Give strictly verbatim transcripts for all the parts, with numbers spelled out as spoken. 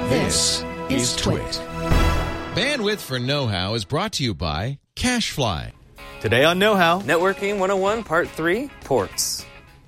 This is Twit. Bandwidth for Know-How is brought to you by CacheFly. Today on Know-How, Networking one oh one, Part three, Ports.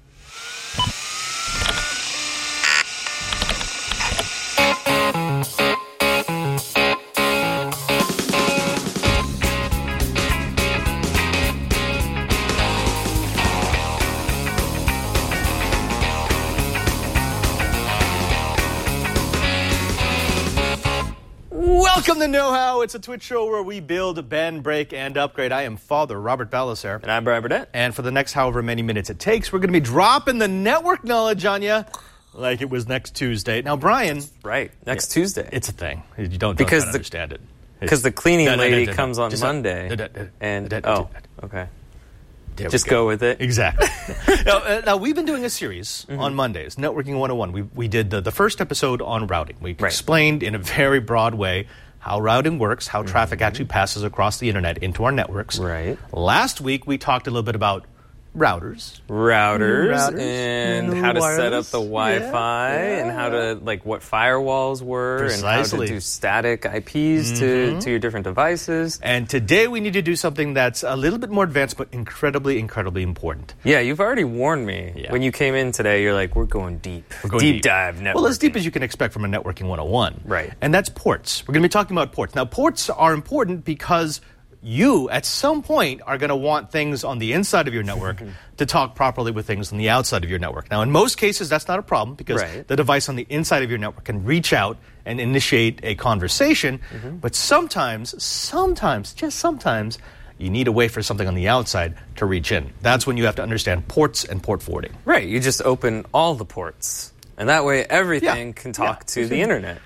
Welcome to Know-How. It's a Twitch show where we build, bend, break, and upgrade. I am Father Robert Ballecer. And I'm Brad Burdett. And for the next however many minutes it takes, we're going to be dropping the network knowledge on you like it was next Tuesday. Now, Brian. Right, next yeah, Tuesday. It's a thing. You don't, because don't the, understand it. Because the cleaning lady comes on Monday. And, oh, okay. There Just go. go with it. Exactly. now, uh, now, we've been doing a series mm-hmm. on Mondays, Networking one oh one. We, we did the, the first episode on routing. We right. explained in a very broad way how routing works, how mm-hmm. traffic actually passes across the internet into our networks. Right. Last week, we talked a little bit about routers. Routers, routers and and how to wireless. set up the Wi-Fi, yeah, yeah. and how to, like, what firewalls were, Precisely. and how to do static I Ps mm-hmm. to, to your different devices. And today we need to do something that's a little bit more advanced, but incredibly, incredibly important. Yeah, you've already warned me. Yeah. When you came in today, you're like, we're going deep. We're going deep, deep dive networking. Well, as deep as you can expect from a Networking one oh one. Right. And that's ports. We're going to be talking about ports. Now, ports are important because you, at some point, are going to want things on the inside of your network to talk properly with things on the outside of your network. Now, in most cases, that's not a problem because right. the device on the inside of your network can reach out and initiate a conversation. Mm-hmm. But sometimes, sometimes, just sometimes, you need a way for something on the outside to reach in. That's when you have to understand ports and port forwarding. Right. You just open all the ports. And that way, everything yeah. can talk yeah. to the internet.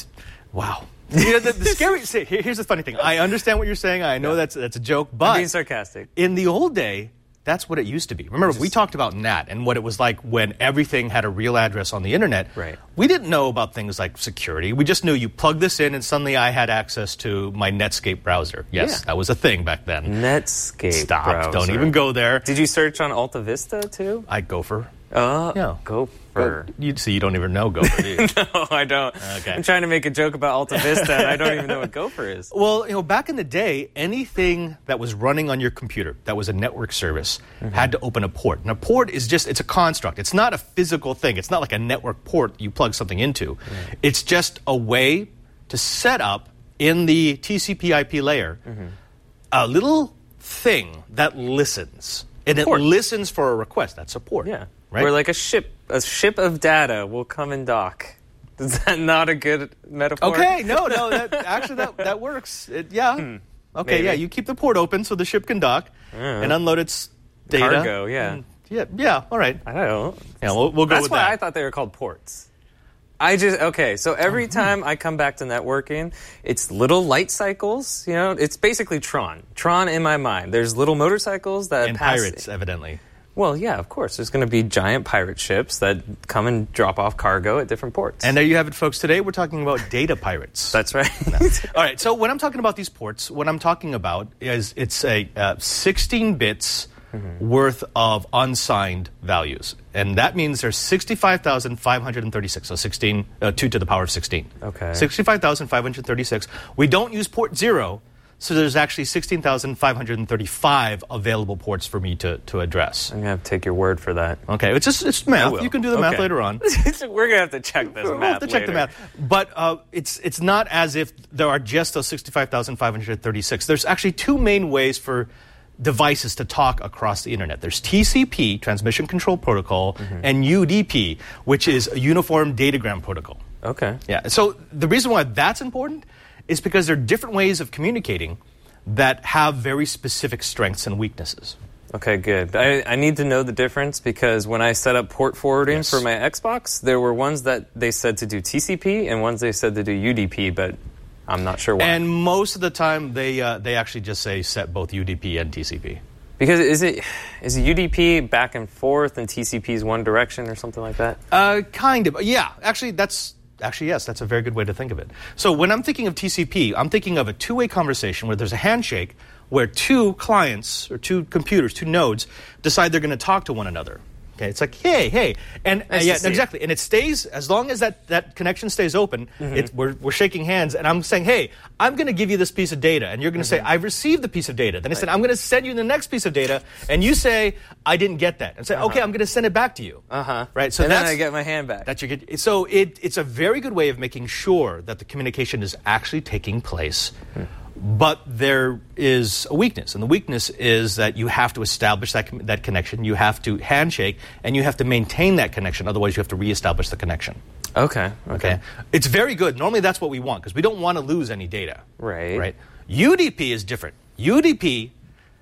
Wow. You know, the, the scary. See, here's the funny thing. I understand what you're saying. I know yeah. that's that's a joke, but I'm being sarcastic. In the old day, that's what it used to be. Remember, Just, we talked about N A T and what it was like when everything had a real address on the internet. Right. We didn't know about things like security. We just knew you plug this in, and suddenly I had access to my Netscape browser. Yes, yeah. that was a thing back then. Netscape. Stop! Browser. Don't even go there. Did you search on Alta Vista too? I Gopher. Oh, yeah. Gopher. You see, you don't even know Gopher, do you? No, I don't. Okay. I'm trying to make a joke about Alta Vista, and I don't even know what Gopher is. Well, you know, back in the day, anything that was running on your computer that was a network service mm-hmm. had to open a port. And a port is just, it's a construct. It's not a physical thing. It's not like a network port you plug something into. Mm-hmm. It's just a way to set up in the T C P I P layer mm-hmm. a little thing that listens. And it listens for a request. That's a port. Yeah. Right? Where like a ship, a ship of data will come and dock. Is that not a good metaphor? Okay, no, no, that, actually that, that works. It, yeah. Hmm, okay, maybe. yeah, you keep the port open so the ship can dock uh, and unload its data. Cargo, yeah. And, yeah, yeah, all right. I don't know. Yeah, we'll, we'll go That's with why that. I thought they were called ports. I just, okay, so every time I come back to networking, it's little light cycles, you know, it's basically Tron. Tron in my mind. There's little motorcycles that and pass... pirates, evidently. Well, yeah, of course. There's going to be giant pirate ships that come and drop off cargo at different ports. And there you have it, folks. Today we're talking about data pirates. That's right. No. All right, so when I'm talking about these ports, what I'm talking about is it's a uh, sixteen bits mm-hmm. worth of unsigned values. And that means there's sixty-five thousand five hundred thirty-six, so sixteen, uh, two to the power of sixteen. Okay. sixty-five thousand five hundred thirty-six. We don't use port zero, so there's actually sixteen thousand five hundred thirty-five available ports for me to, to address. I'm going to have to take your word for that. Okay, it's just it's math. You can do the okay. math later on. We're going to have to check this we'll math have to check later. the math. But uh, it's it's not as if there are just those sixty-five thousand five hundred thirty-six. There's actually two main ways for devices to talk across the internet. There's T C P, Transmission Control Protocol, mm-hmm. and U D P, which is a Uniform Datagram Protocol. Okay. Yeah. So the reason why that's important is because there are different ways of communicating that have very specific strengths and weaknesses. Okay, good. I, I need to know the difference because when I set up port forwarding yes. for my Xbox, there were ones that they said to do T C P and ones they said to do U D P, but I'm not sure why. And most of the time, they uh, they actually just say set both U D P and T C P. Because is it is it U D P back and forth and T C P is one direction or something like that? Uh, kind of. Yeah, actually, that's actually yes, that's a very good way to think of it. So when I'm thinking of T C P, I'm thinking of a two-way conversation where there's a handshake where two clients or two computers, two nodes, decide they're going to talk to one another. Okay, it's like, hey, hey. And uh, Nice yeah, to see exactly. And it stays, as long as that, that connection stays open, mm-hmm. it, we're, we're shaking hands, and I'm saying, hey, I'm going to give you this piece of data. And you're going to mm-hmm. say, I've received the piece of data. Then I said, I'm going to send you the next piece of data. And you say, I didn't get that. And say, uh-huh. okay, I'm going to send it back to you. Uh-huh. Right? So and that's, then I get my hand back. That's your, so it, it's a very good way of making sure that the communication is actually taking place. Hmm. But there is a weakness, and the weakness is that you have to establish that that connection. You have to handshake, and you have to maintain that connection. Otherwise, you have to reestablish the connection. Okay. Okay. Okay. It's very good. Normally, that's what we want because we don't want to lose any data. Right. Right. U D P is different. U D P,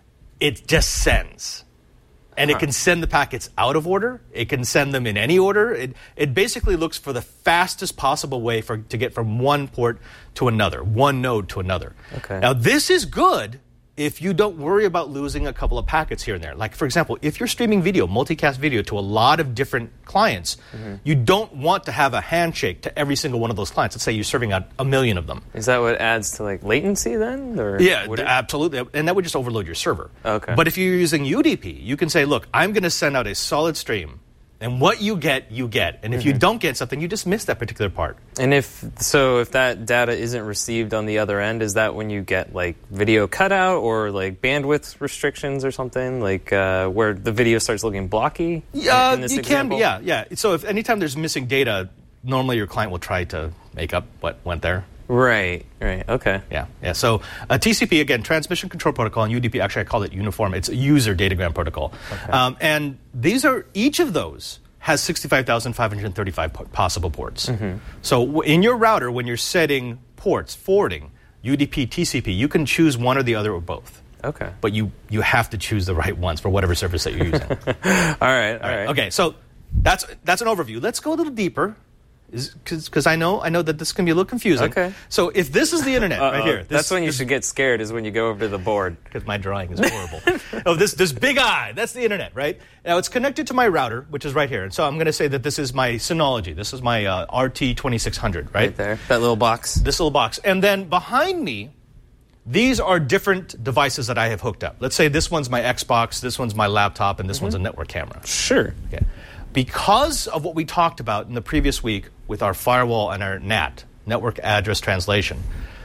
it just sends. And huh. it can send the packets out of order. It can send them in any order. It, it basically looks for the fastest possible way for to get from one port to another, one node to another. Okay. Now, this is good if you don't worry about losing a couple of packets here and there. Like, for example, if you're streaming video, multicast video to a lot of different clients, mm-hmm. you don't want to have a handshake to every single one of those clients. Let's say you're serving out a million of them. Is that what adds to, like, latency then? Or yeah, th- absolutely. And that would just overload your server. Okay. But if you're using U D P, you can say, look, I'm going to send out a solid stream. And what you get, you get. And if mm-hmm. you don't get something, you just miss that particular part. And if so, if that data isn't received on the other end, is that when you get like video cutout or like bandwidth restrictions or something, like uh, where the video starts looking blocky? Yeah, in this you example? can. Yeah, yeah. So if anytime there's missing data, normally your client will try to make up what went there. Right, right, okay. Yeah, yeah. So uh, T C P, again, Transmission Control Protocol, and U D P, actually I call it uniform. It's a user datagram protocol. Okay. Um, and these are, each of those has sixty-five thousand five hundred thirty-five po- possible ports. Mm-hmm. So w- in your router, when you're setting ports, forwarding, U D P, T C P, you can choose one or the other or both. Okay. But you, you have to choose the right ones for whatever service that you're using. all right, all, all right. right. Okay, so that's that's an overview. Let's go a little deeper. Because I know I know that this can be a little confusing. Okay. So if this is the internet Uh-oh. right here. This, that's when you this, should get scared is when you go over to the board. Because my drawing is horrible. oh, this this big eye, that's the internet, right? Now it's connected to my router, which is right here. And so I'm going to say that this is my Synology. This is my uh, R T twenty-six hundred, right? Right there, that little box. This little box. And then behind me, these are different devices that I have hooked up. Let's say this one's my Xbox, this one's my laptop, and this mm-hmm. one's a network camera. Sure. Okay. Because of what we talked about in the previous week with our firewall and our N A T, network address translation,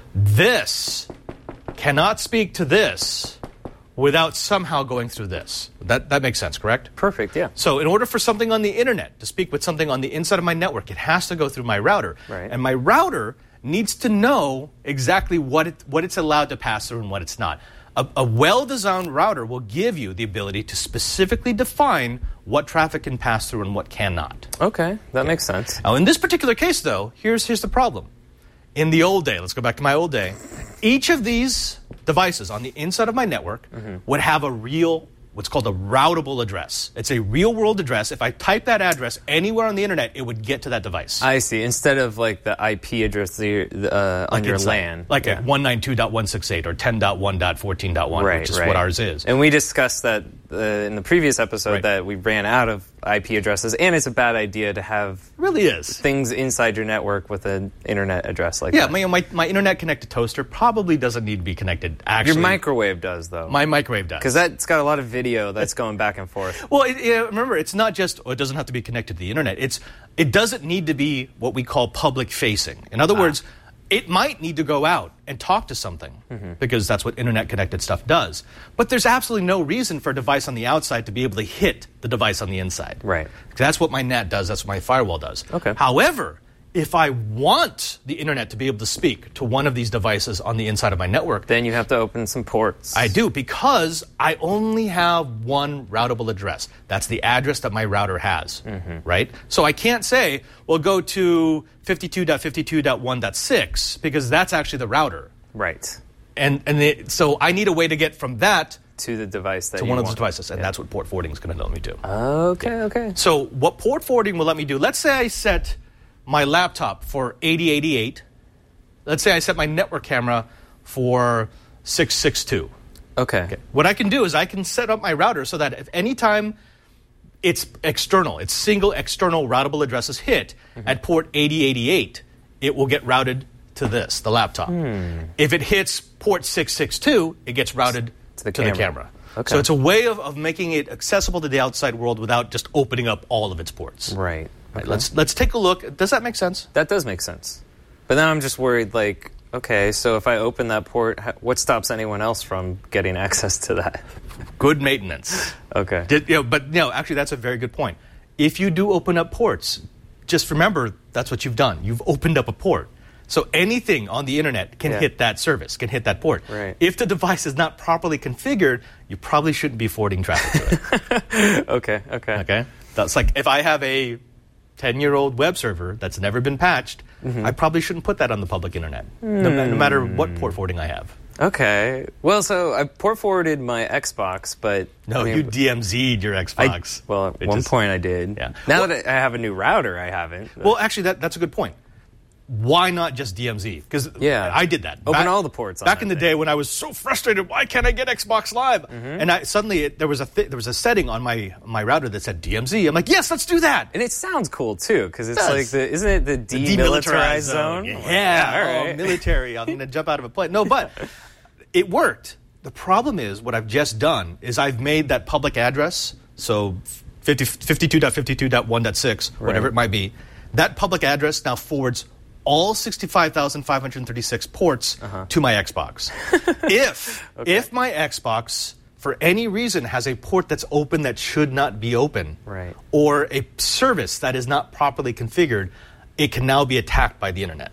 this cannot speak to this without somehow going through this. That that makes sense, correct? Perfect, yeah. So in order for something on the internet to speak with something on the inside of my network, it has to go through my router. Right. And my router needs to know exactly what it, what it's allowed to pass through and what it's not. A, a well-designed router will give you the ability to specifically define what traffic can pass through and what cannot. Okay, that okay. makes sense. Now, in this particular case, though, here's here's the problem. In the old day, let's go back to my old day, each of these devices on the inside of my network mm-hmm. would have a real, what's called a routable address. It's a real-world address. If I type that address anywhere on the internet, it would get to that device. I see. Instead of like the I P address the, uh, on like your LAN. Like yeah. at one ninety-two dot one sixty-eight or ten dot one dot fourteen dot one, right, which is right. what ours is. And we discussed that uh, in the previous episode right. that we ran out of I P addresses, and it's a bad idea to have it really is. things inside your network with an internet address like yeah, that. Yeah, my, my internet-connected toaster probably doesn't need to be connected, actually. Your microwave does, though. My microwave does. Because that's got a lot of video that's going back and forth. Well, it, it, remember, it's not just, oh, it doesn't have to be connected to the internet. It's It doesn't need to be what we call public-facing. In other ah. words, it might need to go out and talk to something mm-hmm. because that's what internet-connected stuff does. But there's absolutely no reason for a device on the outside to be able to hit the device on the inside. Right. That's what my N A T does. That's what my firewall does. Okay. However, if I want the internet to be able to speak to one of these devices on the inside of my network, then you have to open some ports. I do, because I only have one routable address. That's the address that my router has, mm-hmm. right? So I can't say, well, go to fifty-two dot fifty-two dot one dot six, because that's actually the router. Right. And and the, so I need a way to get from that to the device that to you one want. of those devices, and yeah. that's what port forwarding is going to let me do. Okay, yeah. okay. So what port forwarding will let me do, let's say I set my laptop for eighty eighty-eight. Let's say I set my network camera for six sixty-two. Okay. okay. What I can do is I can set up my router so that if any time it's external, it's single external routable addresses hit mm-hmm. at port eighty eighty-eight, it will get routed to this, the laptop. Hmm. If it hits port six sixty-two, it gets routed to the to camera. the camera. Okay. So it's a way of, of making it accessible to the outside world without just opening up all of its ports. Right. Right, Okay. let's let's take a look. Does that make sense? That does make sense. But then I'm just worried, like, okay, so if I open that port, ha- what stops anyone else from getting access to that? Good maintenance. Okay. Did, you know, but no, actually, that's a very good point. If you do open up ports, just remember that's what you've done. You've opened up a port. So anything on the internet can Yeah. hit that service, can hit that port. Right. If the device is not properly configured, you probably shouldn't be forwarding traffic to it. okay, okay. Okay? That's like if I have a ten-year-old web server that's never been patched, Mm-hmm. I probably shouldn't put that on the public internet, no, no matter what port forwarding I have. Okay. Well, so I port forwarded my Xbox, but No, I mean, you D M Z'd your I, Xbox. well, at It one just- point I did. Yeah. Now Well- that I have a new router, I haven't. Well, actually, that, that's a good point. Why not just D M Z? Because Yeah. I did that. Open all the ports on Back that in the thing. day when I was so frustrated, why can't I get Xbox Live? Mm-hmm. And I, suddenly it, there was a th- there was a setting on my my router that said D M Z. I'm like, yes, let's do that. and it sounds cool too, because it's does. like the isn't it the demilitarized zone? Yeah, all oh, right. military. I'm going to jump out of a plane. No, but it worked. The problem is what I've just done is I've made that public address, so fifty, fifty-two dot fifty-two dot one dot six, whatever Right. it might be, that public address now forwards all sixty-five thousand five hundred thirty-six ports Uh-huh. to my Xbox. if if my Xbox for any reason has a port that's open that should not be open, Right. or a service that is not properly configured, it can now be attacked by the internet.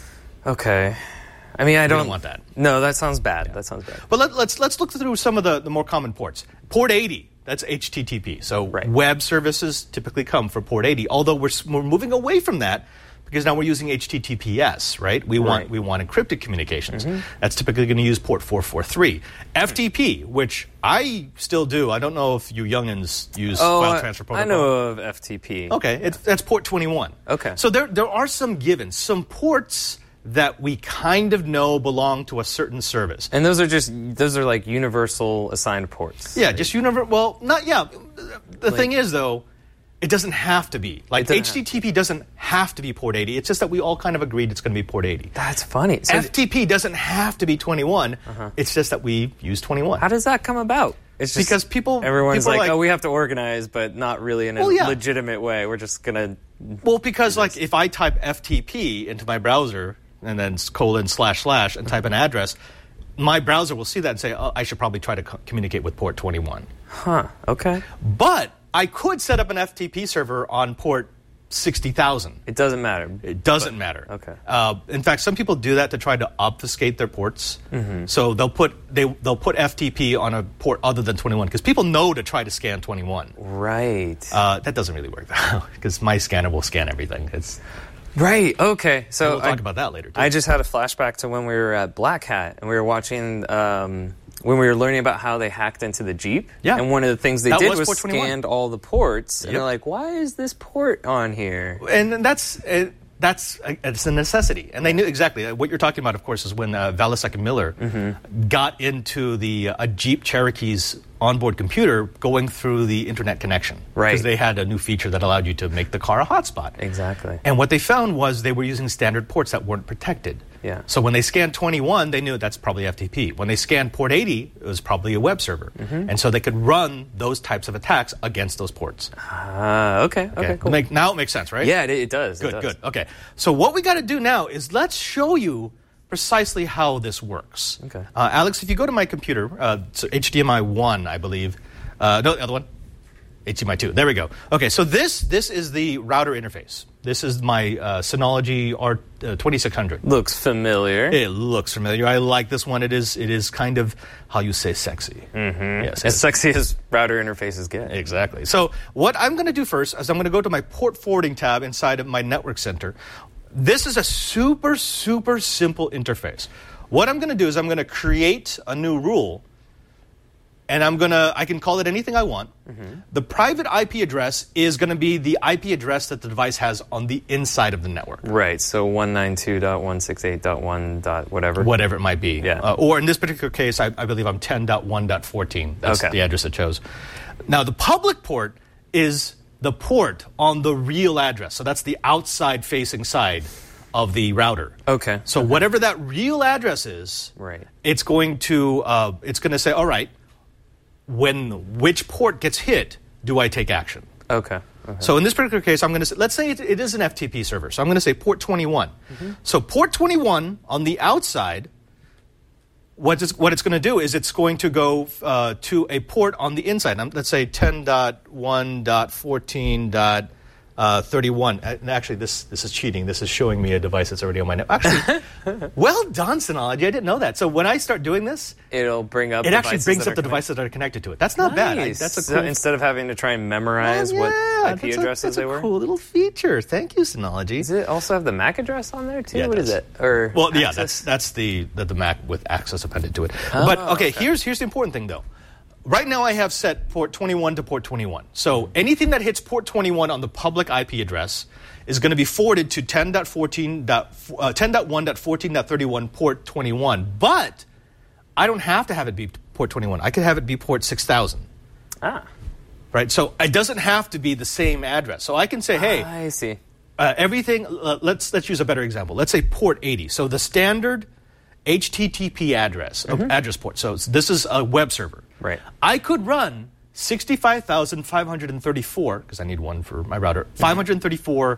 Okay. I mean, I don't don't, want that. No, that sounds bad. That sounds bad. But let, let's let's look through some of the, the more common ports. Port eighty, that's H T T P. So Right. web services typically come from port eighty. Although we're s- we're moving away from that because now we're using H T T P S, right? We want Right. we want encrypted communications. Mm-hmm. That's typically going to use port four forty-three. F T P, which I still do. I don't know if you youngins use Oh, file I- transfer I protocol. know of F T P. Okay, it's, that's port twenty-one. Okay. So there there are some givens, some ports that we kind of know belong to a certain service. And those are just those are like universal assigned ports. Yeah, just universal. Well, not yeah. The thing is, though, it doesn't have to be. Like It doesn't H T T P doesn't have to be port eighty. It's just that we all kind of agreed it's going to be port eighty. That's funny. So F T P doesn't have to be twenty-one. It's just that we use twenty-one. how does that come about? It's just Because people- everyone's people are like, like- oh, we have to organize, but not really in a Well, yeah. legitimate way. We're just gonna. Well, because like if I type F T P into my browser and then colon slash slash and type an address, my browser will see that and say, oh, I should probably try to co- communicate with port twenty-one. Huh. Okay. But I could set up an F T P server on port sixty thousand. It doesn't matter. It doesn't matter. okay. Uh, in fact, some people do that to try to obfuscate their ports. So they'll put they they'll put F T P on a port other than twenty-one because people know to try to scan twenty-one. Right. Uh, that doesn't really work though because my scanner will scan everything. It's right. Okay. So we'll talk I, about that later. Too. I just had a flashback to when we were at Black Hat and we were watching. Um, when we were learning about how they hacked into the Jeep, Yeah. and one of the things they That did was was, port twenty-one. scanned all the ports, and Yep. they're like, "Why is this port on here?" and that's uh, that's uh, it's a necessity, and they knew exactly uh, what you're talking about. Of course, is when uh, Valasek and Miller Mm-hmm. got into the uh, a Jeep Cherokee's onboard computer, going through the internet connection, Right. Because they had a new feature that allowed you to make the car a hotspot. Exactly. And what they found was they were using standard ports that weren't protected. Yeah. So when they scanned twenty-one, they knew that's probably F T P. When they scanned port eighty, it was probably a web server, Mm-hmm. and so they could run those types of attacks against those ports. Uh, okay. Okay. Cool. Make, now it makes sense, right? Yeah, it, it does. it Good, does. good. Okay. So what we got to do now is let's show you precisely how this works. Okay. Uh, Alex, if you go to my computer, uh, so H D M I one, I believe. Uh, no, the other one. H D M I two. There we go. Okay, so this this is the router interface. This is my uh, Synology R twenty-six hundred. Looks familiar. It looks familiar. I like this one. It is it is kind of how you say sexy. Mm-hmm. Yes. As sexy as router interfaces get. Exactly. So what I'm going to do first is I'm going to go to my port forwarding tab inside of my network center. This is a super, super simple interface. What I'm going to do is I'm going to create a new rule, and I'm going to, I can call it anything I want. Mm-hmm. The private I P address is going to be the I P address that the device has on the inside of the network. Right. So one ninety-two dot one sixty-eight dot one dot whatever. Whatever it might be. Yeah. Uh, or in this particular case, I, I believe I'm ten dot one dot fourteen. That's Okay. the address it chose. Now, the public port is the port on the real address. So that's the outside facing side of the router. Okay. So whatever that real address is, Right. it's going to uh, it's going to say, all right, when which port gets hit, do I take action? Okay. Okay. So in this particular case, I'm going to say, let's say it, it is an F T P server. So I'm going to say port twenty-one. Mm-hmm. So port twenty-one on the outside, what, is, what it's going to do is it's going to go uh, to a port on the inside. Um, let's say ten dot one dot fourteen dot thirty-one. And actually, this this is cheating. This is showing me a device that's already on my network. Actually, well done, Synology. I didn't know that. So when I start doing this, it'll bring up. It actually brings up the connected. devices that are connected to it. That's not nice. bad. I, that's a cool. So instead of having to try and memorize well, yeah, what I P that's addresses a, that's they a were. Cool little feature. Thank you, Synology. Does it also have the M A C address on there too? Yeah, what does. is it? Or well, access? yeah, that's that's the, the the Mac with access appended to it. Oh, but okay, okay, here's here's the important thing though. Right now, I have set port twenty-one to port twenty-one. So anything that hits port twenty-one on the public I P address is going to be forwarded to ten dot one dot fourteen dot thirty-one port twenty-one. But I don't have to have it be port twenty-one. I could have it be port six thousand. Ah. Right? So it doesn't have to be the same address. So I can say, hey, I see. Uh, everything, uh, let's let's use a better example. Let's say port eighty. So the standard H T T P address, mm-hmm. of address port. So this is a web server. Right. I could run sixty-five thousand five hundred thirty-four, because I need one for my router, mm-hmm. five hundred thirty-four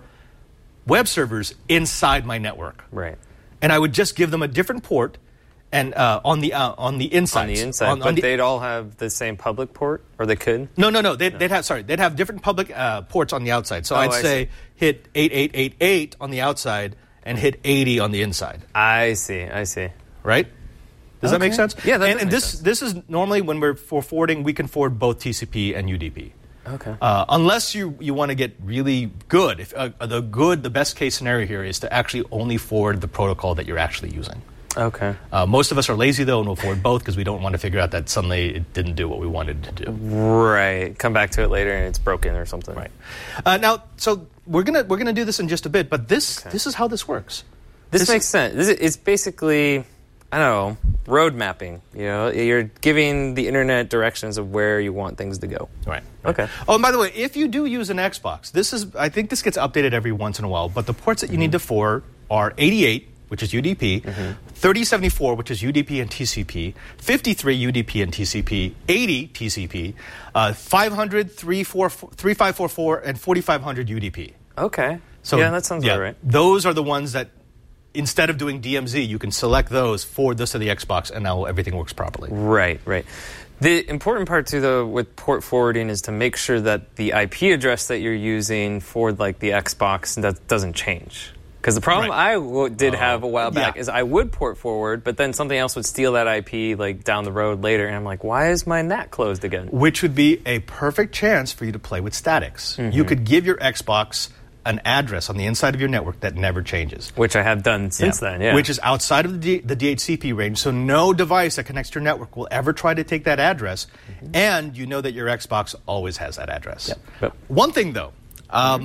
web servers inside my network. Right. And I would just give them a different port and uh, on the uh, on the inside. On the inside, on, but on the, they'd all have the same public port, or they could? No, no, no. They'd, no. they'd have sorry, they'd have different public uh, ports on the outside. So oh, I'd I say see. hit eight eight eight eight on the outside and hit eighty on the inside. I see. I see. Right? Does okay. that make sense? Yeah, that and, does and make this sense. this is normally when we're for forwarding, we can forward both T C P and U D P. Okay. Uh, unless you, you want to get really good. If, uh, the good, the best case scenario here is to actually only forward the protocol that you're actually using. Okay. Uh, most of us are lazy, though, and we'll forward both because we don't want to figure out that suddenly it didn't do what we wanted to do. Right. Come back to it later and it's broken or something. Right. Uh, now, so we're gonna we're gonna do this in just a bit, but this Okay. this is how this works. This, This makes is- sense. This is, it's basically, I don't know, road mapping. You know, you're giving the internet directions of where you want things to go. Right. Okay. Oh, and by the way, if you do use an Xbox, this is I think this gets updated every once in a while, but the ports that you need to forward are eighty-eight, which is U D P, Mm-hmm. thirty seventy-four, which is U D P and T C P, fifty-three U D P and T C P, eighty T C P, uh, five hundred, three five four four, and forty-five hundred U D P. Okay. So yeah, that sounds yeah, about right. Those are the ones that, instead of doing D M Z, you can select those, forward this to the Xbox, and now everything works properly. Right, right. The important part, too, though, with port forwarding is to make sure that the I P address that you're using for, like, the Xbox that doesn't change. Because the problem Right. I w- did have a while back yeah. is I would port forward, but then something else would steal that I P, like, down the road later, and I'm like, why is my N A T closed again? Which would be a perfect chance for you to play with statics. Mm-hmm. You could give your Xbox an address on the inside of your network that never changes. Which I have done since then, yeah. Which is outside of the, D- the D H C P range, so no device that connects to your network will ever try to take that address, mm-hmm. and you know that your Xbox always has that address. Yep. Yep. One thing, though, um, mm-hmm.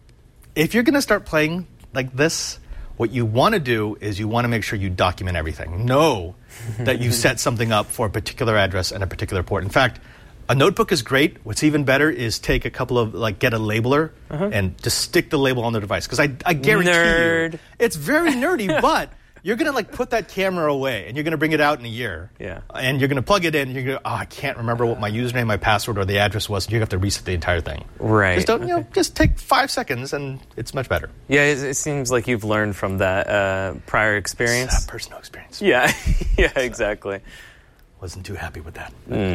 if you're going to start playing like this, what you want to do is you want to make sure you document everything. Know that you set something up for a particular address and a particular port. In fact, a notebook is great. What's even better is take a couple of, like, get a labeler uh-huh. and just stick the label on the device. Because I, I guarantee Nerd. you, it's very nerdy, but you're going to, like, put that camera away and you're going to bring it out in a year. Yeah. And you're going to plug it in and you're going to, oh, I can't remember what my username, my password, or the address was. And you have to reset the entire thing. Right. Just don't, you know, just take five seconds and it's much better. Yeah, it, it seems like you've learned from that uh, prior experience. It's, uh, personal experience. Yeah, yeah, exactly. Wasn't too happy with that.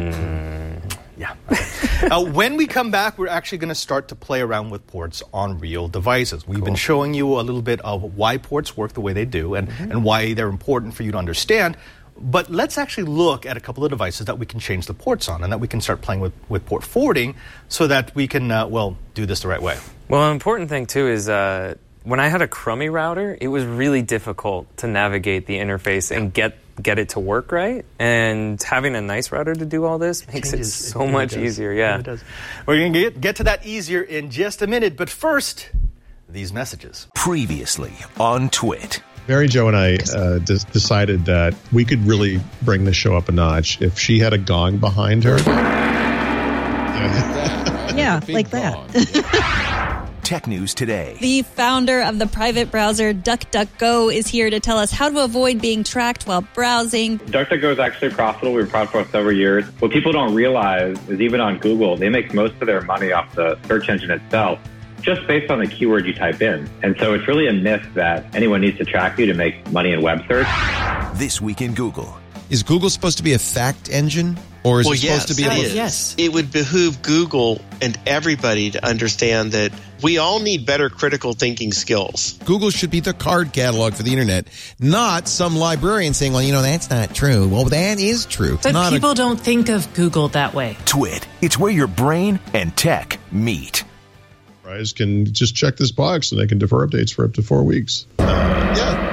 Mm. Yeah. Okay. uh, when we come back, we're actually going to start to play around with ports on real devices. We've cool. been showing you a little bit of why ports work the way they do and, mm-hmm. and why they're important for you to understand. But let's actually look at a couple of devices that we can change the ports on and that we can start playing with, with port forwarding so that we can, uh, well, do this the right way. Well, an important thing, too, is uh, when I had a crummy router, it was really difficult to navigate the interface and get get it to work right. And having a nice router to do all this makes it, changes, so it really much does. easier. Yeah, it does. We're going to get, get to that easier in just a minute. But first, these messages. Previously on Twit. Mary Jo and I uh, d- decided that we could really bring the show up a notch if she had a gong behind her. Yeah, Big like that. gong. tech news today. The founder of the private browser DuckDuckGo is here to tell us how to avoid being tracked while browsing. DuckDuckGo is actually profitable. We've been profitable for several years. What people don't realize is even on Google, they make most of their money off the search engine itself, just based on the keyword you type in. And so it's really a myth that anyone needs to track you to make money in web search. This Week in Google. Is Google supposed to be a fact engine? Or is well, it yes, supposed to be a it look? is. Yes. It would behoove Google and everybody to understand that we all need better critical thinking skills. Google should be the card catalog for the internet, not some librarian saying, well, you know, that's not true. Well, that is true. But not people a- don't think of Google that way. Twit. It's where your brain and tech meet. Guys can just check this box and they can defer updates for up to four weeks. Uh, yeah.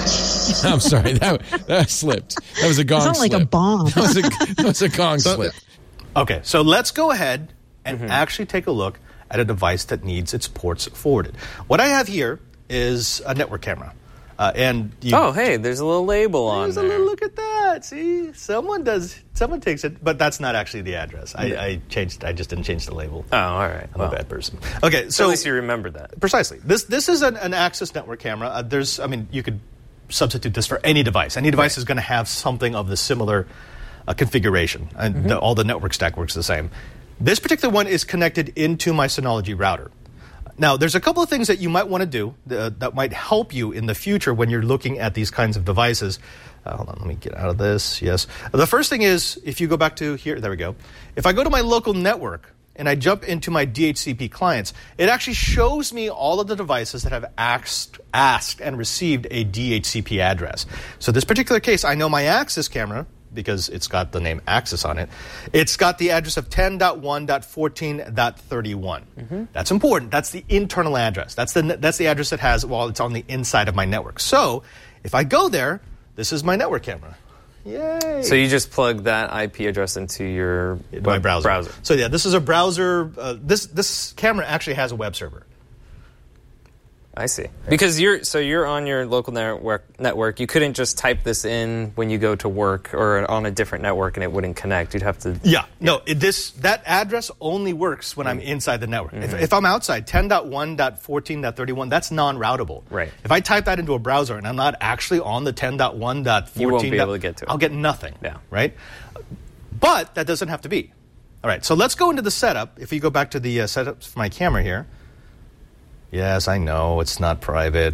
I'm sorry, that, that slipped. That was a gong It sounded slip. like a bomb. That was a, that was a gong So- slip. Okay, so let's go ahead and mm-hmm. actually take a look at a device that needs its ports forwarded. What I have here is a network camera. Uh, and you, oh, hey, there's a little label on there's there. a little, look at that. See, someone does, someone takes it, but that's not actually the address. I, I changed, I just didn't change the label. Oh, all right. I'm well, a bad person. Okay, so, so at least you remember that. Precisely. This this is an, an Access network camera. Uh, there's, I mean, you could substitute this for any device. Any device right. is going to have something of the similar uh, configuration, and mm-hmm. the, all the network stack works the same. This particular one is connected into my Synology router. Now, there's a couple of things that you might want to do uh, that might help you in the future when you're looking at these kinds of devices. Uh, hold on, let me get out of this. Yes. The first thing is, if you go back to here, there we go. If I go to my local network and I jump into my D H C P clients, it actually shows me all of the devices that have asked, asked and received a D H C P address. So this particular case, I know my Access camera, because it's got the name Access on it. It's got the address of ten dot one dot fourteen dot thirty-one. Mm-hmm. That's important. That's the internal address. That's the that's the address that has, well, it's on the inside of my network. So if I go there, this is my network camera. Yay! So you just plug that I P address into your into my browser. browser. So yeah, this is a browser. Uh, this this camera actually has a web server. I see. Because you're so you're on your local network. Network. You couldn't just type this in when you go to work or on a different network and it wouldn't connect. You'd have to. Yeah. No. It, this that address only works when I'm inside the network. Mm-hmm. If, if I'm outside, ten dot one dot fourteen dot thirty-one, that's non-routable. Right. If I type that into a browser and I'm not actually on the ten dot one dot fourteen, you won't be able to get to it. I'll get nothing. Yeah. Right. But that doesn't have to be. All right. So let's go into the setup. If you go back to the uh, setup for my camera here. Yes, I know. It's not private.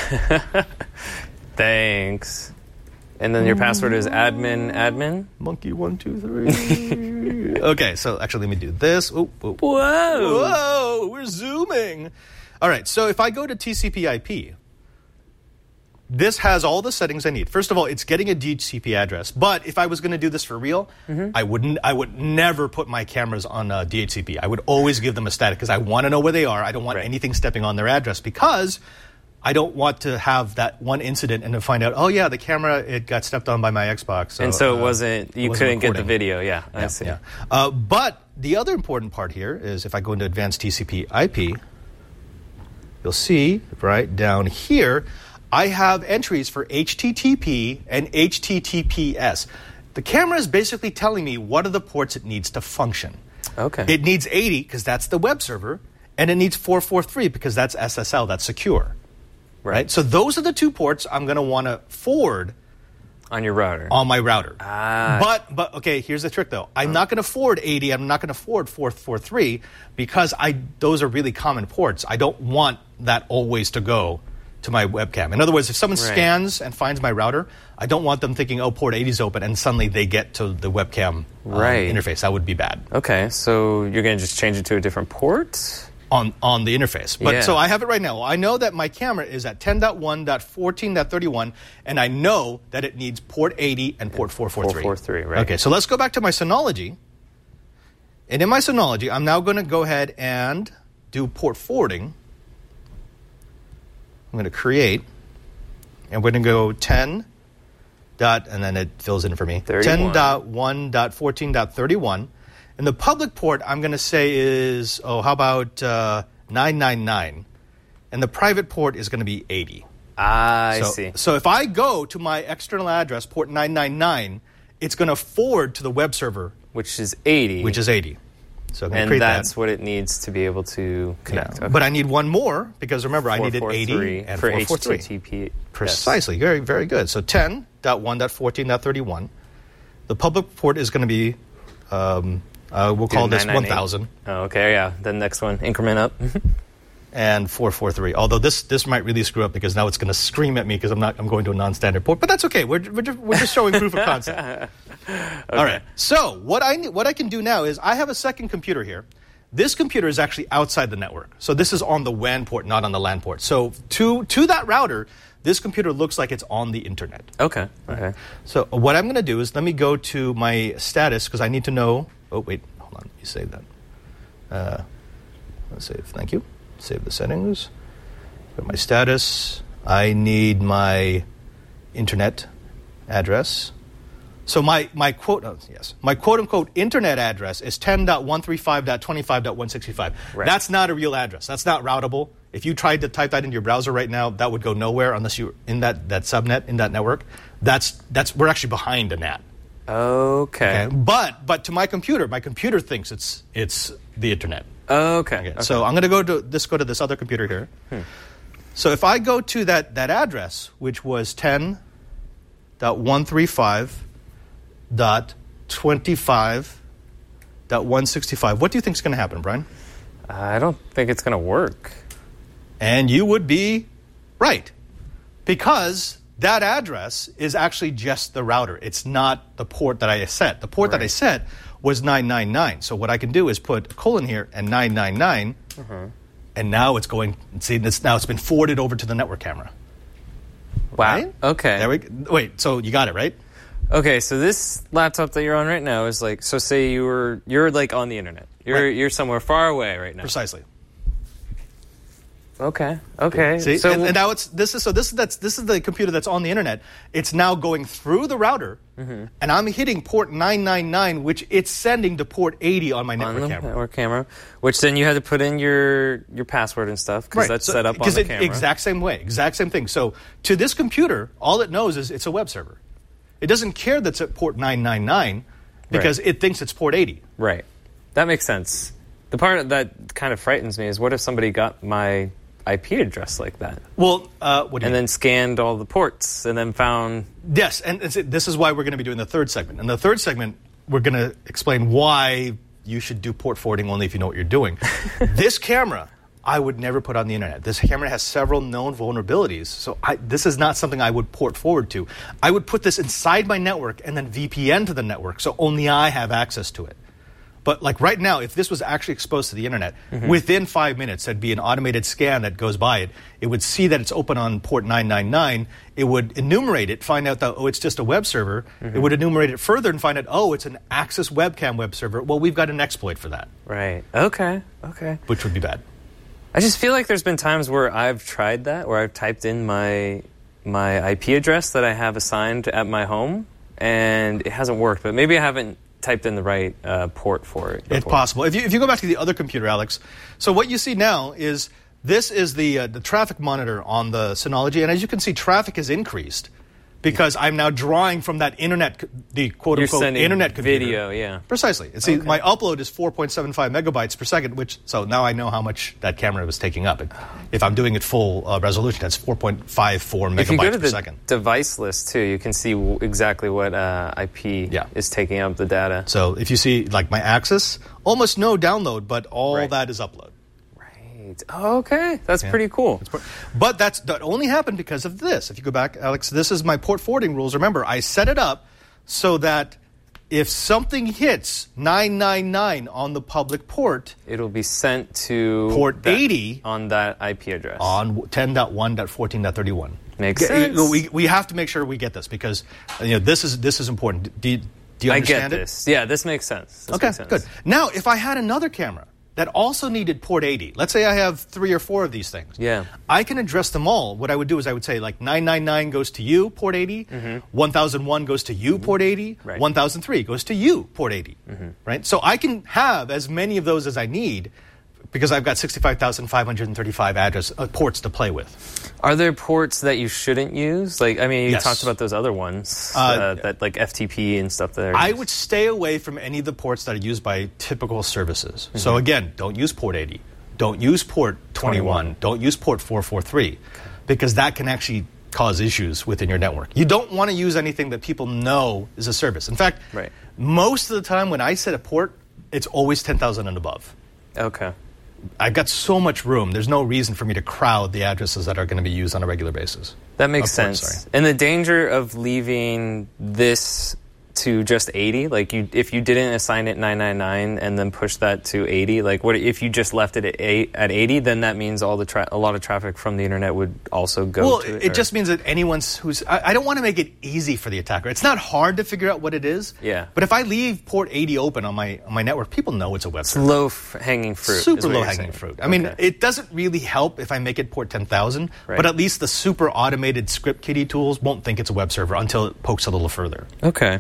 Thanks. And then your password is admin, admin? Monkey one, two, three. Okay, so actually let me do this. Ooh, ooh. Whoa. Whoa, we're zooming. All right, so if I go to T C P I P, this has all the settings I need. First of all, it's getting a D H C P address. But if I was going to do this for real, mm-hmm. I wouldn't. I would never put my cameras on uh, D H C P. I would always give them a static because I want to know where they are. I don't want right. anything stepping on their address because I don't want to have that one incident and to find out, oh yeah, the camera, it got stepped on by my Xbox. So, and so uh, it wasn't. You it wasn't couldn't recording. get the video. Yeah, I yeah, see. Yeah. Uh, but the other important part here is if I go into Advanced T C P I P, you'll see right down here. I have entries for H T T P and H T T P S. The camera is basically telling me what are the ports it needs to function. Okay. It needs eighty because that's the web server, and it needs four forty-three because that's S S L, that's secure. Right. right? So those are the two ports I'm going to want to forward on your router. On my router. Ah. But but okay, here's the trick though. I'm oh. not going to forward eighty. I'm not going to forward four forty-three because I those are really common ports. I don't want that always to go to my webcam. In other words, if someone right. scans and finds my router, I don't want them thinking, oh, port eighty is open, and suddenly they get to the webcam um, right. interface. That would be bad. Okay, so you're going to just change it to a different port? On on the interface. But yeah. so I have it right now. I know that my camera is at ten dot one dot fourteen dot thirty-one, and I know that it needs port eighty and port four forty-three. four forty-three, right. Okay, so let's go back to my Synology. And in my Synology, I'm now going to go ahead and do port forwarding. I'm going to create, and we're going to go ten dot, and then it fills in for me, ten dot one dot fourteen dot thirty-one. And the public port I'm going to say is, oh, how about uh, nine ninety-nine? And the private port is going to be eighty. Ah, I so, see. So if I go to my external address, port nine ninety-nine, it's going to forward to the web server. Which is eighty. Which is eighty. So I'm going to and create that's that. what it needs to be able to connect. Yeah. Okay. But I need one more because remember I needed eighty and for four forty-three. H T T P. Precisely. Very, very good. So ten dot one dot fourteen dot thirty-one. The public port is going to be, um, uh, we'll call this one thousand. Oh, okay, yeah. Then next one, increment up. And four forty-three. Although this this might really screw up because now it's going to scream at me because I'm not I'm going to a non-standard port. But that's okay. We're we're just, we're just showing proof of concept. Okay. All right. So what I what I can do now is I have a second computer here. This computer is actually outside the network. So this is on the W A N port, not on the LAN port. So to to that router, this computer looks like it's on the internet. Okay. Okay. So what I'm going to do is let me go to my status because I need to know. Oh wait, hold on. Let me save that. Uh, let's save. Thank you. Save the settings. Go to my status. I need my internet address. So my, my quote, oh, yes, my quote unquote internet address is ten dot one thirty-five dot twenty-five dot one sixty-five. Right. That's not a real address. That's not routable. If you tried to type that into your browser right now, that would go nowhere unless you're in that, that subnet, in that network. That's, that's, we're actually behind a N A T. Okay. Okay. But, but to my computer, my computer thinks it's, it's the internet. Okay. Okay. Okay. So I'm going to go to this. Go to this other computer here. Hmm. So if I go to that that address, which was ten dot one thirty-five dot twenty-five dot one sixty-five, what do you think is going to happen, Brian? I don't think it's going to work. And you would be right, because that address is actually just the router. It's not the port that I set. The port Right. that I set was nine nine nine. So what I can do is put a colon here and nine nine nine, Uh-huh. and now it's going. See, it's, now it's been forwarded over to the network camera. Wow. Right? Okay. There we go. Wait, so you got it right? Okay, so this laptop that you're on right now is like, so say you were, you're like on the internet. You're Right. you're somewhere far away right now. Precisely. Okay. Okay. See, so and, and now it's this is so this is that's this is the computer that's on the internet. It's now going through the router, Mm-hmm. and I'm hitting port nine nine nine, which it's sending to port eighty on my on network the camera. network camera, which then you had to put in your your password and stuff because that's so- set up on 'cause the it- camera. Exact same way, exact same thing. So to this computer, all it knows is it's a web server. It doesn't care that's at port nine nine nine because it thinks it's port eighty. Right. That makes sense. The part that kind of frightens me is what if somebody got my I P address like that? Well, uh, what do you and mean? then scanned all the ports and then found... Yes, and it's- this is why we're going to be doing the third segment. In the third segment, we're going to explain why you should do port forwarding only if you know what you're doing. This camera, I would never put on the internet. This camera has several known vulnerabilities, so I, this is not something I would port forward to. I would put this inside my network and then V P N to the network, so only I have access to it. But like right now, if this was actually exposed to the internet, Mm-hmm. within five minutes, there'd be an automated scan that goes by it. It would see that it's open on port nine nine nine. It would enumerate it, find out that, oh, it's just a web server. Mm-hmm. It would enumerate it further and find out, oh, it's an Access webcam web server. Well, we've got an exploit for that, Right. Okay. Okay. which would be bad. I just feel like there's been times where I've tried that, where I've typed in my my I P address that I have assigned at my home, and it hasn't worked. But maybe I haven't typed in the right uh, port for it. It's before. possible. If you, if you go back to the other computer, Alex, so what you see now is this is the uh, the traffic monitor on the Synology, and as you can see, traffic has increased because I'm now drawing from that internet, the quote You're unquote sending internet computer. video, yeah. Precisely. And see, my upload is four point seven five megabytes per second, which so now I know how much that camera was taking up. And if I'm doing it full uh, resolution, that's four point five four megabytes If you go to per the second. device list too, you can see w- exactly what uh, I P Yeah. is taking up the data. So if you see like my Access, almost no download, but all Right. that is upload. Right. Oh, okay. That's Yeah. pretty cool. But that's that only happened because of this. If you go back, Alex, this is my port forwarding rules. Remember, I set it up so that if something hits nine nine nine on the public port, It'll be sent to Port that- eighty on that I P address. on ten dot one dot fourteen dot thirty-one. Makes G- sense. We, we have to make sure we get this because you know this is this is important. Do you, do you I understand get it? this. Yeah, this makes sense. This Okay, makes sense. good. Now, if I had another camera that also needed port eighty, let's say I have three or four of these things. Yeah. I can address them all. What I would do is I would say like nine nine nine goes to you, port eighty, one thousand one goes to you, port eighty, Mm-hmm. Right. one thousand three goes to you, port eighty, right? So I can have as many of those as I need because I've got sixty-five thousand five hundred thirty-five address uh, ports to play with. Are there ports that you shouldn't use? Like, I mean, you Yes. talked about those other ones, uh, Uh, that like F T P and stuff there. I would stay away from any of the ports that are used by typical services. Mm-hmm. So again, don't use port eighty. Don't use port twenty-one. twenty-one. Don't use port four forty-three, because that can actually cause issues within your network. You don't want to use anything that people know is a service. In fact, right. most of the time when I set a port, it's always ten thousand and above. Okay. I've got so much room. There's no reason for me to crowd the addresses that are going to be used on a regular basis. That makes Of course, sense. sorry. And the danger of leaving this to just eighty, like you, if you didn't assign it nine ninety-nine and then push that to eighty, like what if you just left it at eight, at eighty? Then that means all the tra- a lot of traffic from the internet would also go. Well, to it. it or- just means that anyone's who's. I, I don't want to make it easy for the attacker. It's not hard to figure out what it is. Yeah. But if I leave port eighty open on my on my network, people know it's a web server. low f- hanging fruit. is Super what low you're hanging saying. fruit. I mean, Okay. it doesn't really help if I make it port ten thousand, Right. but at least the super automated script kiddie tools won't think it's a web server until it pokes a little further. Okay.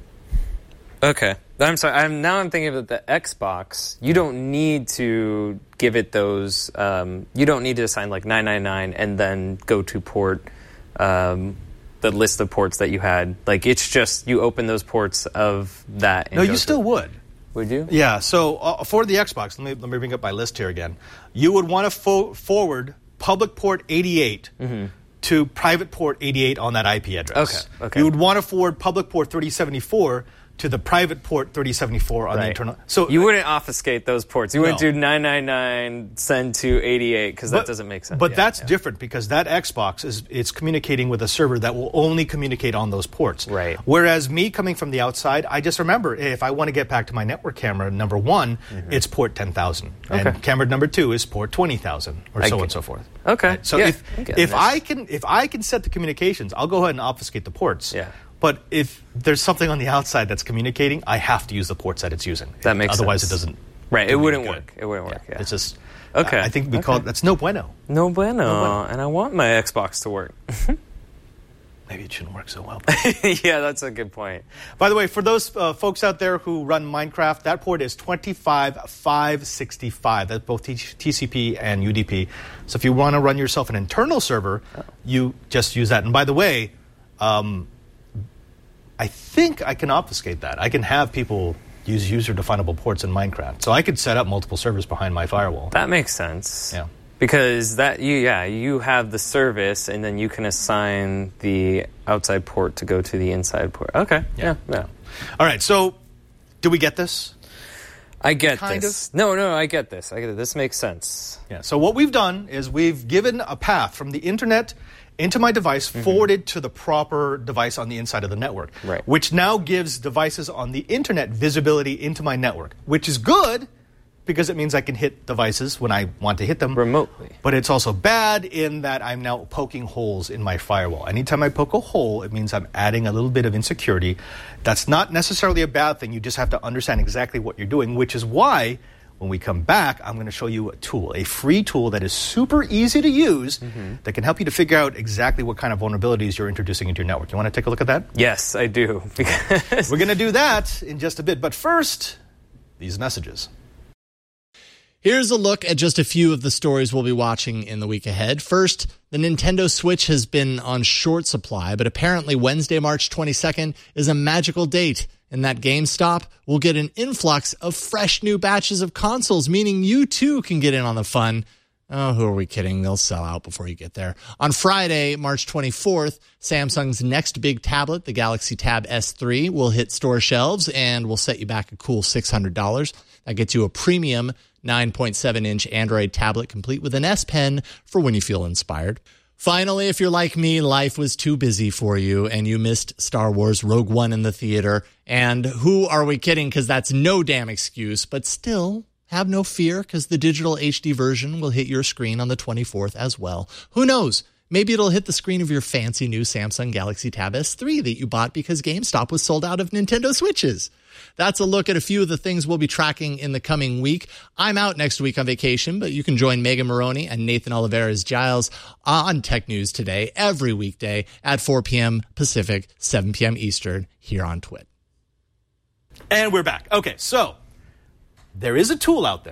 Okay. I'm sorry. I'm now I'm thinking about the Xbox. You don't need to give it those. Um, you don't need to assign like nine ninety-nine and then go to port um, the list of ports that you had. Like it's just you open those ports of that. And No, go you to- still would. Would you? Yeah. So uh, for the Xbox, let me let me bring up my list here again. You would want to fo- forward public port eighty-eight to private port eighty-eight on that I P address. Okay, okay. You would want to forward public port thirty seventy-four to the private port thirty seventy-four on the Right. internal. So You wouldn't obfuscate those ports. You wouldn't No. do nine ninety-nine send to eighty-eight because that doesn't make sense. But Yeah, that's yeah. different because that Xbox is it's communicating with a server that will only communicate on those ports. Right. Whereas me coming from the outside, I just remember hey, if I want to get back to my network camera number one, it's port ten thousand, Okay. and camera number two is port twenty thousand, or I so on get- and so forth. Okay. Right? So Yeah, if I'm getting if this. I can if I can set the communications, I'll go ahead and obfuscate the ports. Yeah. But if there's something on the outside that's communicating, I have to use the ports that it's using. That makes Otherwise, sense. it doesn't. Right, it do me wouldn't good. work. It wouldn't work, yeah. It's just. Okay, I think we call okay. it that's no bueno. No bueno. No bueno. And I want my Xbox to work. Maybe it shouldn't work so well. Yeah, that's a good point. By the way, for those uh, folks out there who run Minecraft, that port is twenty-five five sixty-five. That's both T- TCP and U D P. So if you want to run yourself an internal server, Oh. you just use that. And by the way, um, I think I can obfuscate that. I can have people use user-definable ports in Minecraft. So I could set up multiple servers behind my firewall. That makes sense. Yeah. Because that you yeah, you have the service and then you can assign the outside port to go to the inside port. Okay. Yeah. Yeah. All right, so do we get this? I get Kind this. No, no, I get this. I get it. This makes sense. Yeah. So what we've done is we've given a path from the internet into my device, forwarded to the proper device on the inside of the network, Right. which now gives devices on the internet visibility into my network, which is good because it means I can hit devices when I want to hit them Remotely. But it's also bad in that I'm now poking holes in my firewall. Anytime I poke a hole, it means I'm adding a little bit of insecurity. That's not necessarily a bad thing. You just have to understand exactly what you're doing, which is why when we come back, I'm going to show you a tool, a free tool that is super easy to use that can help you to figure out exactly what kind of vulnerabilities you're introducing into your network. You want to take a look at that? Yes, I do. Because We're going to do that in just a bit. But first, these messages. Here's a look at just a few of the stories we'll be watching in the week ahead. First, the Nintendo Switch has been on short supply, but apparently Wednesday, March twenty-second is a magical date. And that GameStop will get an influx of fresh new batches of consoles, meaning you too can get in on the fun. Oh, who are we kidding? They'll sell out before you get there. On Friday, March twenty-fourth, Samsung's next big tablet, the Galaxy Tab S three, will hit store shelves and will set you back a cool six hundred dollars. That gets you a premium nine point seven inch Android tablet complete with an S Pen for when you feel inspired. Finally, if you're like me, life was too busy for you and you missed Star Wars Rogue One in the theater. And who are we kidding? Because that's no damn excuse. But still, have no fear because the digital H D version will hit your screen on the twenty-fourth as well. Who knows? Maybe it'll hit the screen of your fancy new Samsung Galaxy Tab S three that you bought because GameStop was sold out of Nintendo Switches. That's a look at a few of the things we'll be tracking in the coming week. I'm out next week on vacation, but you can join Megan Maroney and Nathan Oliveras Giles on Tech News Today every weekday at four p.m. Pacific, seven p.m. Eastern here on Twit. And we're back. Okay, so there is a tool out there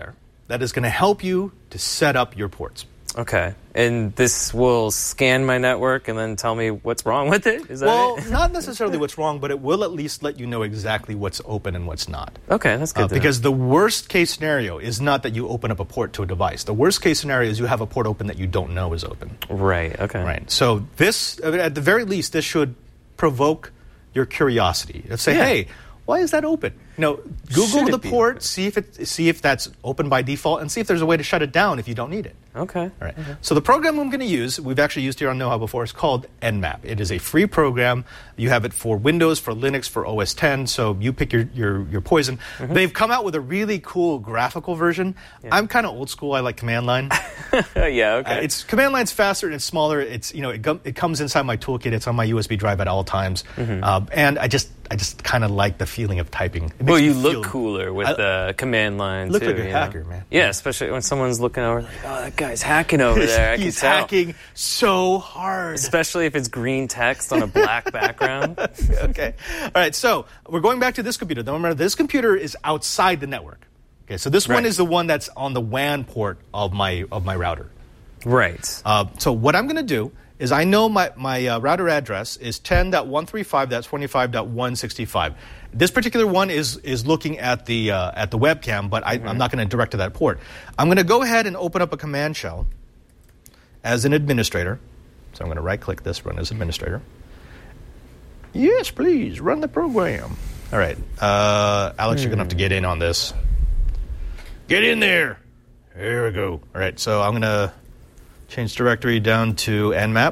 that is going to help you to set up your ports. Okay. And this will scan my network and then tell me what's wrong with it? Is that well, it? not necessarily what's wrong, but it will at least let you know exactly what's open and what's not. Okay, that's good. Uh, because the worst case scenario is not that you open up a port to a device. The worst case scenario is you have a port open that you don't know is open. Right, okay. Right. So this, at the very least, this should provoke your curiosity. Let's say, Yeah. hey, why is that open? You know, Google Should the it be port, see if it, see if that's open by default, and see if there's a way to shut it down if you don't need it. Okay. All right. So the program I'm going to use, we've actually used here on Know How before, is called Nmap. It is a free program. You have it for Windows, for Linux, for O S ten. So you pick your your, your poison. Mm-hmm. They've come out with a really cool graphical version. Yeah. I'm kind of old school. I like command line. yeah. Okay. Uh, it's command line's faster and it's smaller. It's you know it, go, it comes inside my toolkit. It's on my U S B drive at all times. Mm-hmm. Uh, and I just I just kind of like the feeling of typing. It makes Well, me you feel- look cooler with I- the command line, Look too. like a you hacker, know? man. Yeah, especially when someone's looking over, like, oh, that guy's hacking over there. I He's can tell. hacking so hard. Especially if it's green text on a black background. Okay. All right. So we're going back to this computer. Now remember, this computer is outside the network. Okay. So this one Right. is the one that's on the W A N port of my of my router. Right. Uh, so what I'm going to do is I know my my uh, router address is ten dot one thirty-five dot twenty-five dot one sixty-five. This particular one is is looking at the uh, at the webcam, but I, Mm-hmm. I'm not going to direct to that port. I'm going to go ahead and open up a command shell as an administrator. So I'm going to right-click this, run as administrator. Yes, please, run the program. All right. Uh, Alex, you're going to have to get in on this. Get in there. There we go. All right, so I'm going to change directory down to Nmap.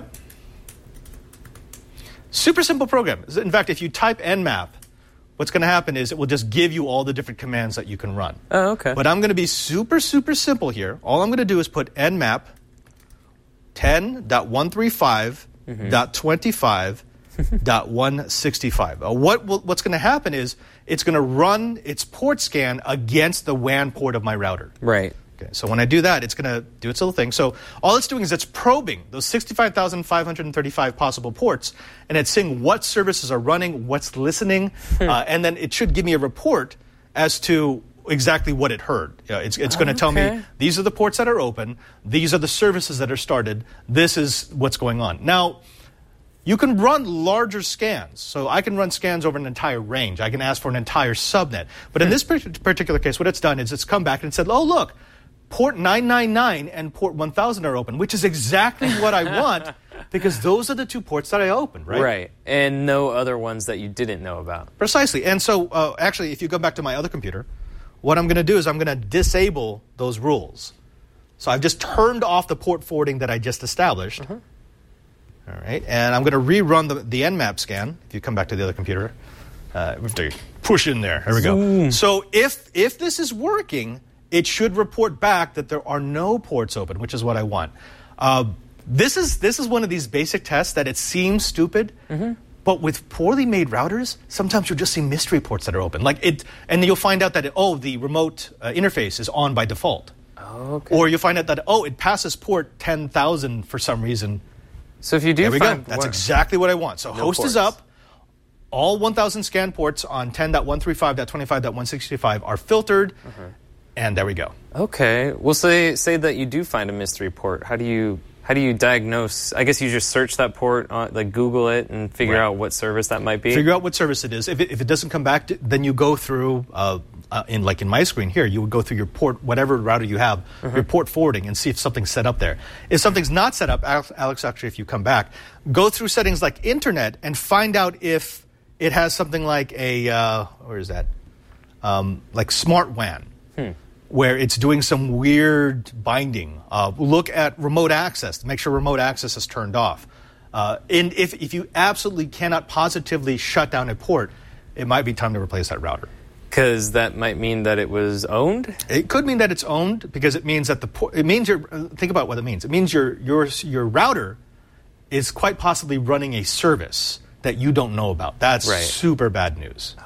Super simple program. In fact, if you type Nmap, what's going to happen is it will just give you all the different commands that you can run. Oh, okay. But I'm going to be super, super simple here. All I'm going to do is put Nmap ten dot one thirty-five dot twenty-five dot one sixty-five. Uh, what will, what's going to happen is it's going to run its port scan against the W A N port of my router. Right. Okay, so when I do that, it's going to do its little thing. So all it's doing is it's probing those sixty-five thousand five hundred thirty-five possible ports, and it's seeing what services are running, what's listening, uh, and then it should give me a report as to exactly what it heard. You know, it's it's going to tell Okay. me these are the ports that are open, these are the services that are started, this is what's going on. Now, you can run larger scans. So I can run scans over an entire range. I can ask for an entire subnet. But in this par- particular case, what it's done is it's come back and said, oh, look, port nine ninety-nine and port one thousand are open, which is exactly what I want because those are the two ports that I opened, right? Right. And no other ones that you didn't know about. Precisely. And so, uh, actually, if you go back to my other computer, what I'm going to do is I'm going to disable those rules. So I've just turned off the port forwarding that I just established. Uh-huh. All right. And I'm going to rerun the, the Nmap scan. If you come back to the other computer, uh, we have to push in there. Here we go. So if if this is working, it should report back that there are no ports open, which is what I want. Uh, this is this is one of these basic tests that it seems stupid, but with poorly made routers, sometimes you'll just see mystery ports that are open. Like it, and you'll find out that it, oh, the remote uh, interface is on by default, Oh, okay. or you'll find out that oh, it passes port ten thousand for some reason. So if you do There we go. find That's one- exactly what I want. So No host is ports. up. All one thousand scan ports on ten dot one thirty-five dot twenty-five dot one sixty-five are filtered, and there we go. Okay. Well, say say that you do find a mystery port. How do you how do you diagnose? I guess you just search that port, on, like Google it, and figure Right. out what service that might be. Figure out what service it is. If it, if it doesn't come back, to, then you go through, uh, uh, in like in my screen here, you would go through your port, whatever router you have, your port forwarding, and see if something's set up there. If something's not set up, Alex, Alex, actually, if you come back, go through settings like Internet and find out if it has something like a, uh, where is that? Um, like Smart W A N. Where it's doing some weird binding. Uh, look at remote access to make sure remote access is turned off. Uh, and if, if you absolutely cannot positively shut down a port, it might be time to replace that router. Because that might mean that it was owned. It could mean that it's owned because it means that the port, it means your, uh, think about what it means. It means your, your, your router is quite possibly running a service that you don't know about. That's Right. super bad news.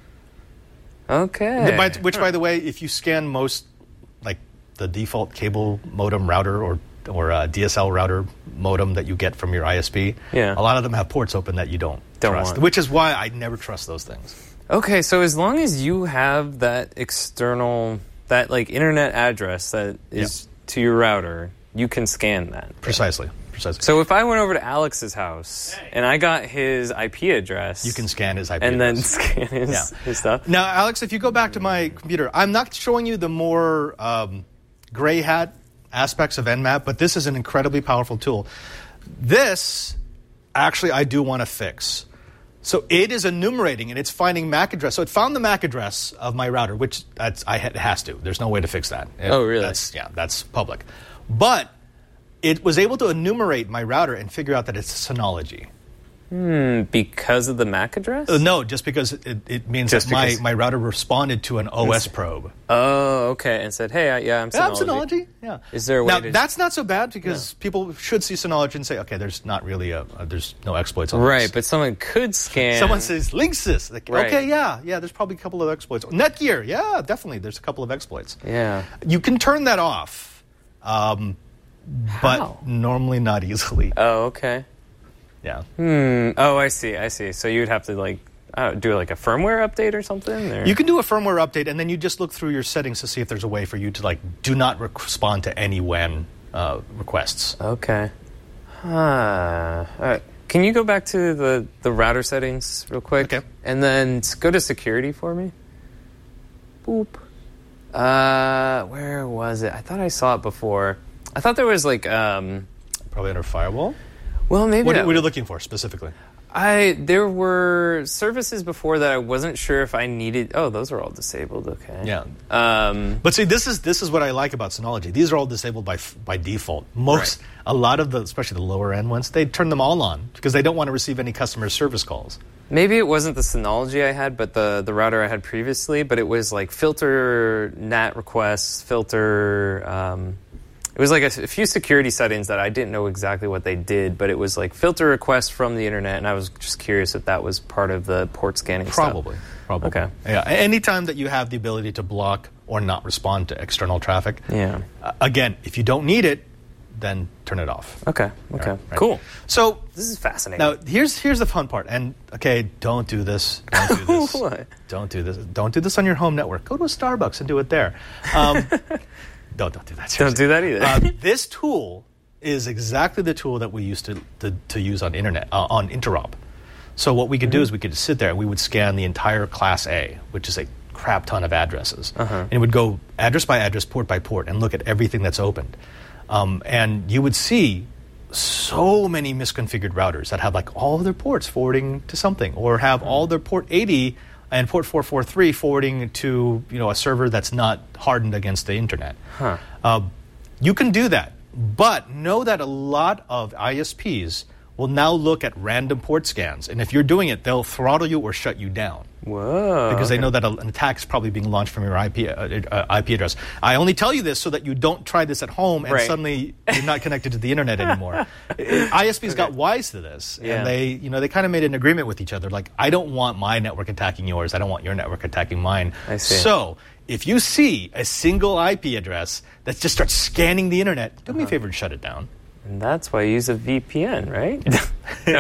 Okay. By, which, by the way, if you scan most, like the default cable modem router or or uh, D S L router modem that you get from your I S P, Yeah. a lot of them have ports open that you don't, Don't trust. want. Which is why I never trust those things. Okay, so as long as you have that external that like internet address that is Yeah. to your router, you can scan that. Precisely. Precisely. So if I went over to Alex's house and I got his I P address, you can scan his I P and address. then scan his, Yeah. his stuff. Now, Alex, if you go back to my computer, I'm not showing you the more um, gray hat aspects of Nmap, but this is an incredibly powerful tool. This, actually, I do want to fix. So it is enumerating and it's finding M A C address. So it found the M A C address of my router, which that's, I, it has to. There's no way to fix that. It, Oh, really? That's, yeah, that's public. But it was able to enumerate my router and figure out that it's a Synology. Hmm, because of the M A C address? Uh, no, just because it, it means Just that my, because- my router responded to an O S probe. Oh, okay. And said, hey, I, yeah, I'm Synology. Yeah, I'm Synology. Yeah. Is there a way now, to... that's not so bad because people should see Synology and say, okay, there's not really a, a there's no exploits on Right, this. but someone could scan... Someone says Linksys. Like, Right. okay, yeah, yeah, there's probably a couple of exploits. Netgear, yeah, definitely, there's a couple of exploits. Yeah. You can turn that off, um, but How? normally not easily. Oh, okay. Yeah. Hmm. Oh, I see, I see. So you'd have to, like, uh, do, like, a firmware update or something? Or? You can do a firmware update, and then you just look through your settings to see if there's a way for you to, like, do not re- respond to any W A N uh, requests. Okay. Huh. All right. Can you go back to the, the router settings real quick? Okay. And then s- go to security for me. Boop. Uh, where was it? I thought I saw it before. I thought there was, like, um... Probably under firewall. Well, maybe What, that- what are you looking for specifically? I there were services before that I wasn't sure if I needed. Oh, those are all disabled. Okay. Yeah. Um, But see, this is this is what I like about Synology. These are all disabled by f- by default. Most, Right. a lot of the, especially the lower end ones, they turn them all on because they don't want to receive any customer service calls. maybe it wasn't the Synology I had, but the the router I had previously. But it was like filter N A T requests, filter. Um, it was like a, a few security settings that I didn't know exactly what they did, but it was like filter requests from the internet, and I was just curious if that was part of the port scanning stuff. Probably, probably. Okay. Yeah. A- Anytime that you have the ability to block or not respond to external traffic. Yeah. Uh, again, if you don't need it, then turn it off. Okay. Okay. Right, right. Cool. So This is fascinating. now here's here's the fun part. And okay, don't do this. Don't do this. What? Don't do this. Don't do this on your home network. Go to a Starbucks and do it there. Um, don't don't do that. Don't do that either. uh, this tool is exactly the tool that we used to to, to use on internet uh, on Interop. So what we could Mm-hmm. do is we could sit there and we would scan the entire Class A, which is a crap ton of addresses, Uh-huh. and it would go address by address, port by port, and look at everything that's opened. Um, and you would see so many misconfigured routers that have like all their ports forwarding to something, or have all their port eighty and port four forty-three forwarding to you know a server that's not hardened against the internet. Huh. Uh, you can do that, but know that a lot of I S Ps will now look at random port scans, and if you're doing it, they'll throttle you or shut you down. Whoa. Because they okay. know that an attack is probably being launched from your I P, uh, uh, I P address. I only tell you this so that you don't try this at home and Right. suddenly you're not connected to the internet anymore. I S Ps got wise to this, Yeah. and they, you know, they kind of made an agreement with each other. Like, I don't want my network attacking yours. I don't want your network attacking mine. I see. So if you see a single I P address that just starts scanning the internet, do me Uh-huh. a favor and shut it down. And that's why you use a V P N, right? No.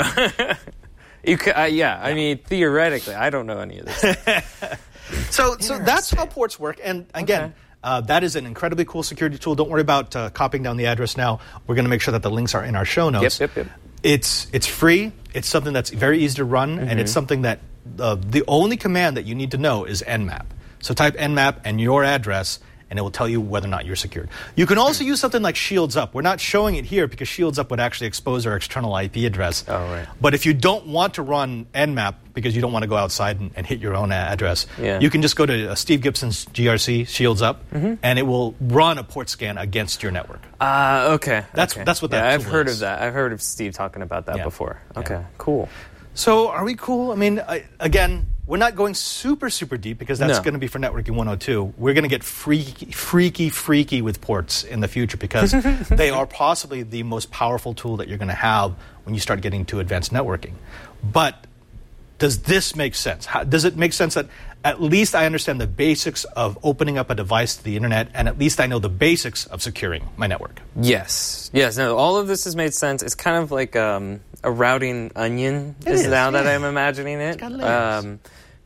you could, uh, yeah, I mean, theoretically, I don't know any of this. So, so that's how ports work. And again, Okay. uh, that is an incredibly cool security tool. Don't worry about uh, copying down the address now. We're going to make sure that the links are in our show notes. Yep, yep, yep. It's it's free. It's something that's very easy to run, and Mm-hmm. it's something that uh, the only command that you need to know is Nmap. So type Nmap and your address, and it will tell you whether or not you're secured. You can also use something like Shields Up. We're not showing it here because Shields Up would actually expose our external I P address. Oh, right. But if you don't want to run Nmap because you don't want to go outside and, and hit your own a- address, Yeah. you can just go to uh, Steve Gibson's G R C, Shields Up, Mm-hmm. and it will run a port scan against your network. Uh, okay. That's- okay. that's what that yeah, I've tool heard is. of that. I've heard of Steve talking about that Yeah. before. Yeah. Okay, cool. So are we cool? I mean, I, again, we're not going super, super deep because that's No. going to be for Networking one oh two. We're going to get freaky, freaky, freaky with ports in the future because they are possibly the most powerful tool that you're going to have when you start getting to advanced networking. But does this make sense? How, does it make sense that at least I understand the basics of opening up a device to the internet, and at least I know the basics of securing my network? Yes. Yes. No, all of this has made sense. It's kind of like um, a routing onion It is, is, now that yeah. I'm imagining it. got layers. Um,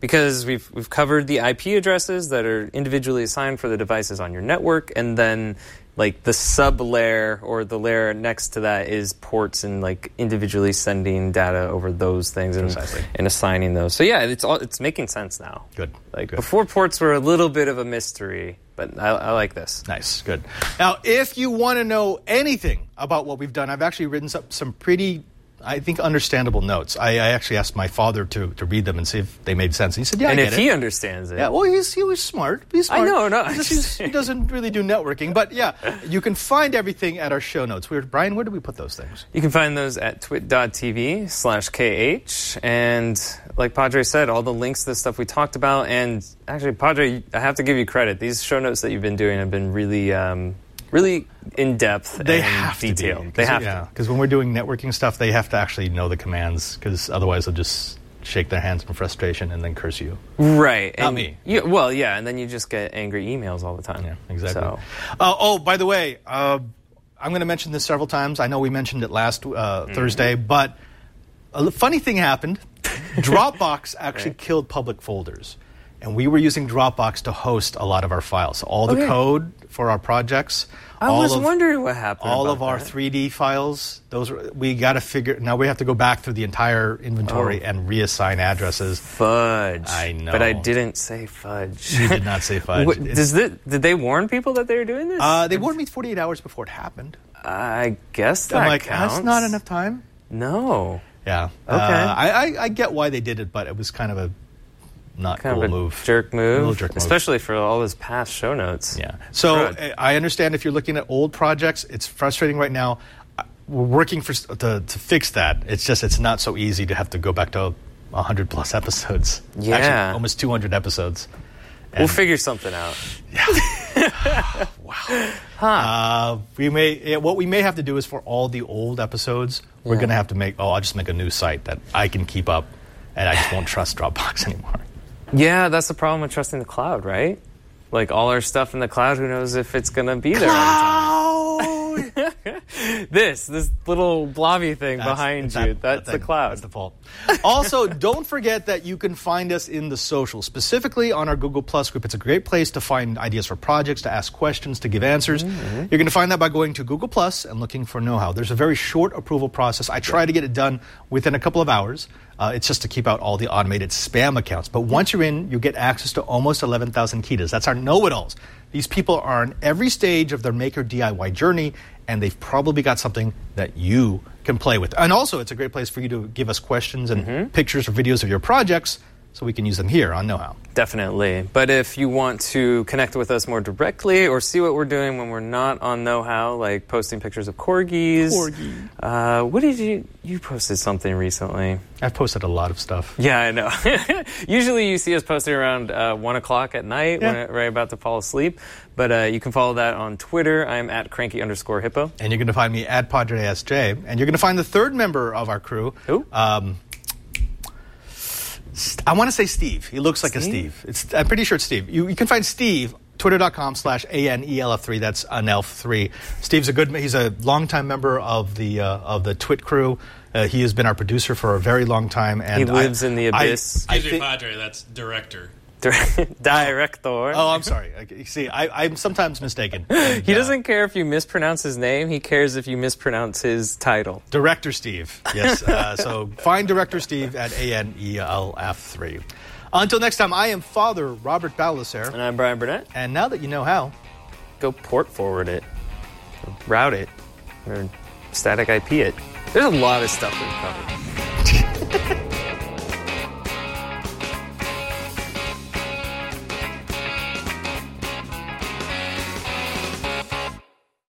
because we've we've covered the I P addresses that are individually assigned for the devices on your network, and then like the sub layer or the layer next to that is ports and like individually sending data over those things and, and assigning those. So yeah, it's all it's making sense now. Good. Like Good. Before, ports were a little bit of a mystery, but I, I like this. Nice. Good. Now, if you want to know anything about what we've done, I've actually written some, some pretty, I think, understandable notes. I, I actually asked my father to, to read them and see if they made sense. He said, yeah, and I if get he it. understands it. Yeah, well, he's, he was smart. He's smart. I know, no. He's, he's, he doesn't really do networking. But yeah, you can find everything at our show notes. We're, Brian, where do we put those things? You can find those at twit.tv slash KH. And like Padre said, all the links to the stuff we talked about. And actually, Padre, I have to give you credit. These show notes that you've been doing have been really... Um, Really in depth they and have detailed. To be. They have yeah, to. Because when we're doing networking stuff, they have to actually know the commands, because otherwise they'll just shake their hands in frustration and then curse you. Right. Not and me. You, well, yeah, and then you just get angry emails all the time. Yeah, exactly. So. Uh, oh, by the way, uh, I'm going to mention this several times. I know we mentioned it last uh, mm-hmm. Thursday, but a funny thing happened. Dropbox actually right. killed public folders. And we were using Dropbox to host a lot of our files. So all the okay. code for our projects. I all was of, wondering what happened. All about of our that. three D files, those were, we got to figure. Now we have to go back through the entire inventory oh. and reassign addresses. Fudge. I know, but I didn't say fudge. You did not say fudge. what, does this, did they warn people that they were doing this? Uh, they warned me forty-eight hours before it happened. I guess that I'm like, counts. that's not enough time. No. Yeah. Okay. Uh, I, I I get why they did it, but it was kind of a. Not kind cool of a move. jerk move, jerk move, especially for all those past show notes. Yeah. So Crud. I understand if you're looking at old projects, it's frustrating right now. We're working for to, to fix that. It's just it's not so easy to have to go back to one hundred plus episodes. Yeah. Actually, almost two hundred episodes. And we'll figure something out. Yeah. Wow. Huh. Uh, we may yeah, what we may have to do is for all the old episodes, we're yeah. going to have to make. Oh, I'll just make a new site that I can keep up, and I just won't trust Dropbox anymore. Yeah, that's the problem with trusting the cloud, right? Like all our stuff in the cloud, who knows if it's going to be there all the time. this, this little blobby thing that's, behind that, you, that's that the thing, cloud. That's the fault. Also, don't forget that you can find us in the social, specifically on our Google Plus group. It's a great place to find ideas for projects, to ask questions, to give answers. Mm-hmm. You're going to find that by going to Google Plus and looking for know-how. There's a very short approval process. I try to get it done within a couple of hours. Uh, it's just to keep out all the automated spam accounts. But once you're in, you get access to almost eleven thousand Kitas. That's our know-it-alls. These people are on every stage of their maker D I Y journey, and they've probably got something that you can play with. And also, it's a great place for you to give us questions and mm-hmm. pictures or videos of your projects so we can use them here on Know-How. Definitely. But if you want to connect with us more directly or see what we're doing when we're not on Know-How, like posting pictures of corgis. Corgi. Uh, what did you... You posted something recently. I've posted a lot of stuff. Yeah, I know. Usually you see us posting around uh, one o'clock at night yeah. when we're about to fall asleep. But uh, you can follow that on Twitter. I'm at cranky underscore hippo. And you're going to find me at Padre S J. And you're going to find the third member of our crew. Who? Um... I want to say Steve. He looks like Steve? a Steve. It's, I'm pretty sure it's Steve. You, you can find Steve, twitter.com slash A N E L F three. That's an elf three. Steve's a good, he's a longtime member of the, uh, of the Twit crew. Uh, he has been our producer for a very long time. And he lives I, in the abyss. I, Excuse I me, Padre, that's director. Director. Oh, I'm sorry. You see, I, I'm sometimes mistaken. And, he doesn't uh, care if you mispronounce his name. He cares if you mispronounce his title. Director Steve. Yes. uh, so find Director Steve at A N E L F three. Until next time, I am Father Robert Balacer. And I'm Brian Burnett. And now that you know how, go port forward it, or route it, or static I P it. There's a lot of stuff we've covered.